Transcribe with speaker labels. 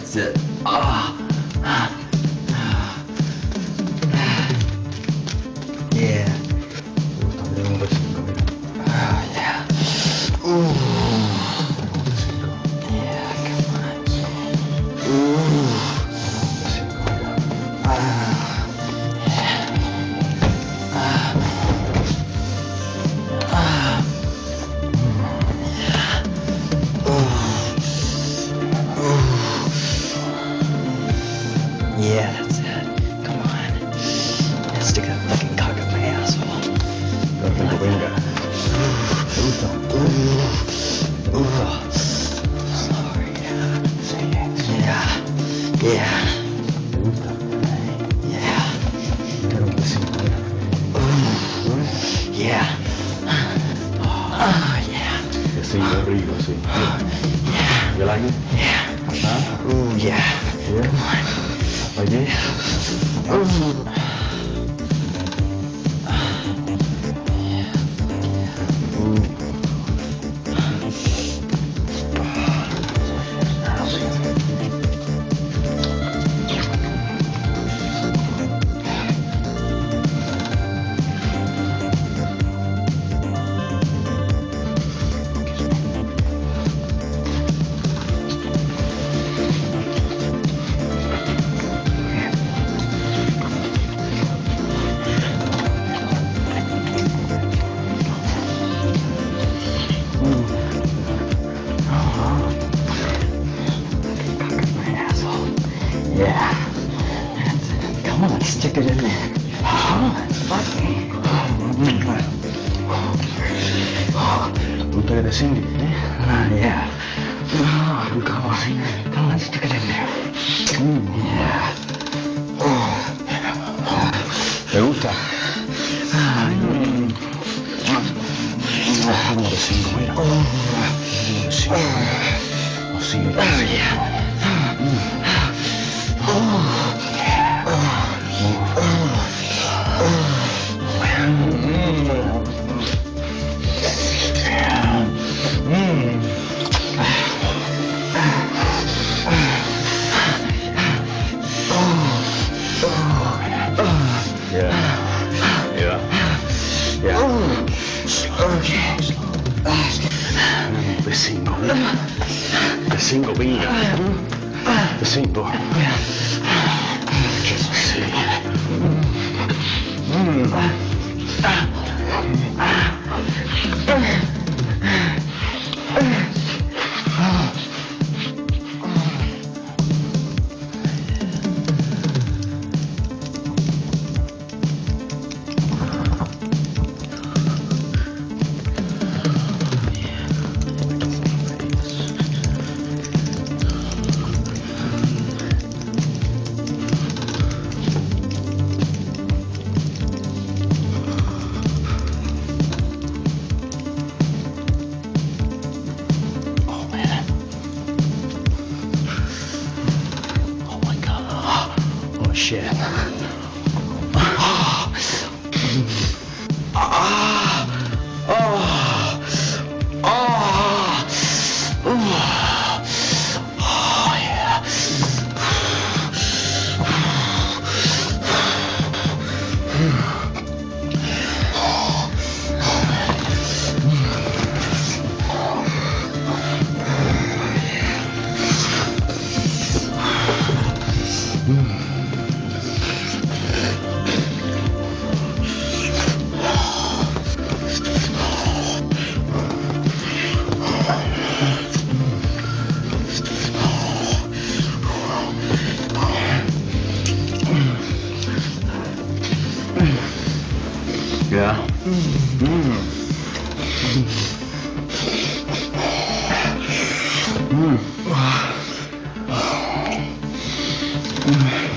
Speaker 1: That's it. Ah. Yeah. Yeah. Ooh. Yeah, come on. Ooh. Yeah, that's it. Come on. Yeah, stick that fucking cock up my asshole.
Speaker 2: Perfecto, venga. ¿Te gusta?
Speaker 1: Sorry, yeah. Yeah.
Speaker 2: ¿Te gusta?
Speaker 1: Yeah.
Speaker 2: Mira un besito, mira.
Speaker 1: Yeah. Oh, yeah.
Speaker 2: Besito rico, sí.
Speaker 1: Yeah.
Speaker 2: You like it?
Speaker 1: Yeah.
Speaker 2: Huh?
Speaker 1: Ooh, yeah.
Speaker 2: Yeah?
Speaker 1: Come on.
Speaker 2: Like this?
Speaker 1: Yeah. That's it. Come on, stick it in there. Come on, fuck me.
Speaker 2: ¿Te gusta que te singue?
Speaker 1: Yeah. Come on. Come on, stick it in there. Yeah.
Speaker 2: ¿Te gusta? ¿Cómo te singo? Mira. ¿Cómo te singo? Así.
Speaker 1: Yeah.
Speaker 2: Besingo. Besingo, pinga. Besingo. Eso sí. Oh shit. Yeah. Mm.